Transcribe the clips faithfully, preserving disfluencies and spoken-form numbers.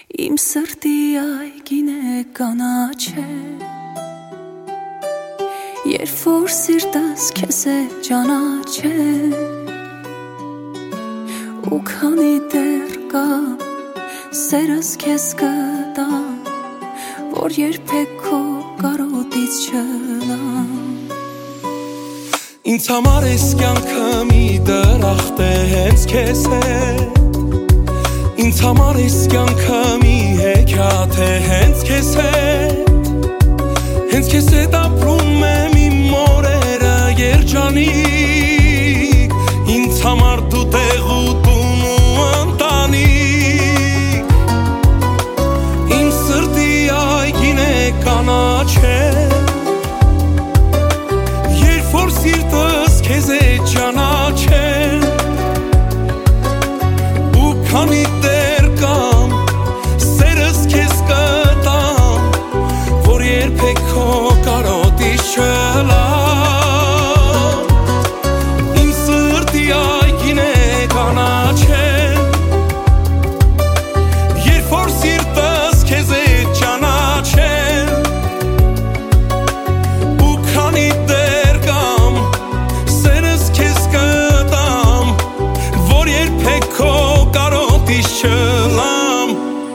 Իմ սրտի այգին է կանաչե, երբ որ սիրտս քեզ է ճանաչել, ու քանի դեռ կամ սերս քեզ կտամ, որ երբեք քո կարոտից չլամ։ Ինձ համար ես կյանքը մի դրախտ է հենց քեզ հետ, ինձ համար ես կյանքը մի հեքիաթ է հենց քեզ հետ, հենց քեզ հետ ապրում եմ իմ օրերը երջանիկ, ինձ համար դու տեղ ու տուն ու ընտանիք, իմ սրտի այգին է կանաչել, երբ որ սիրտս քեզ է ճանաչել, ու քանի դեռ կամ սերս քեզ կտամ, որ երբեք քո կարոտից չլամ, իմ սրտի այգին է կանաչել, երբ որ սիրտս քեզ է ճանաչել, ու քանի դեռ կամ սերս քեզ կտամ, որ երբեք քո կարոտից չլամ։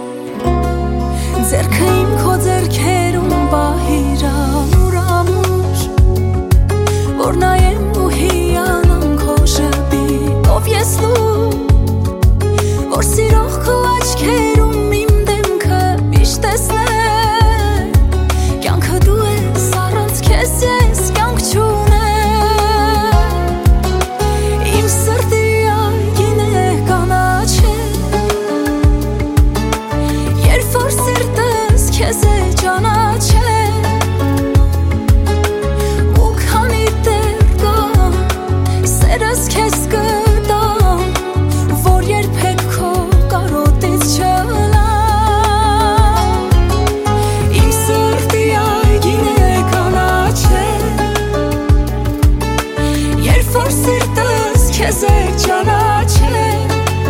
Ձեռքը իմ քո ձեռքերում պահիր ամուր ամուր, որ նայեմ ու հիանամ քո շրտով ես լուր, որ սիրող քո աչքերում իմ դեմքը միշտ տեսնեմ, կյանքը դու ես, առանց քեզ ես կյանք չունեմ, իմ սրտի այգին է կանաչել, երբ որ սիրտս քեզ է ճանաչել, ու քանի դեռ կամ սերս քեզ կտամ, որ երբեք քո կարոտից չլամ, իմ սրտի այգին է կանաչել, երբ որ սիրտս քեզ է ճանաչել,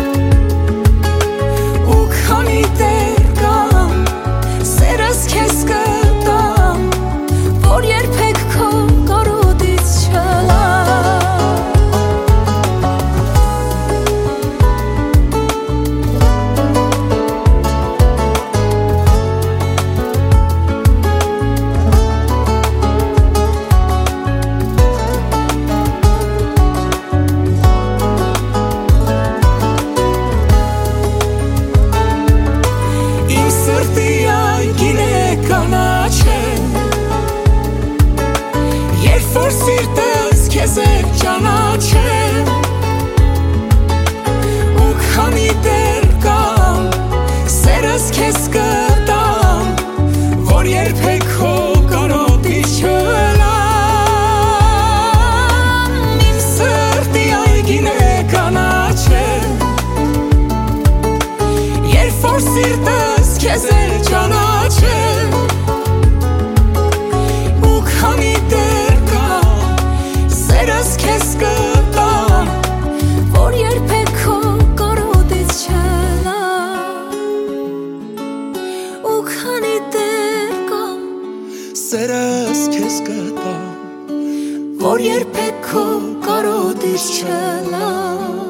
ու քանի դեռ կամ սերս քեզ կտամ, որ երբեք քո կարոտից չլամ։ Իմ սրտի այգին է կանաչել, երբ որ սիրտս քեզ է ճանաչել, ու քանի դեռ կամ սերս քեզ կտամ, որ երբեք քո կարոտից չլամ, իմ սրտի այգին է կանաչել, երբ որ սիրտս քեզ է ճանաչել, ու քանի դեռ կամ սերս քեզ կտամ, որ երբեք քո կարոտից չլամ, ու քանի դեռ կամ Սերս քեզ կտամ, որ երբեք քո կարոտից չլամ։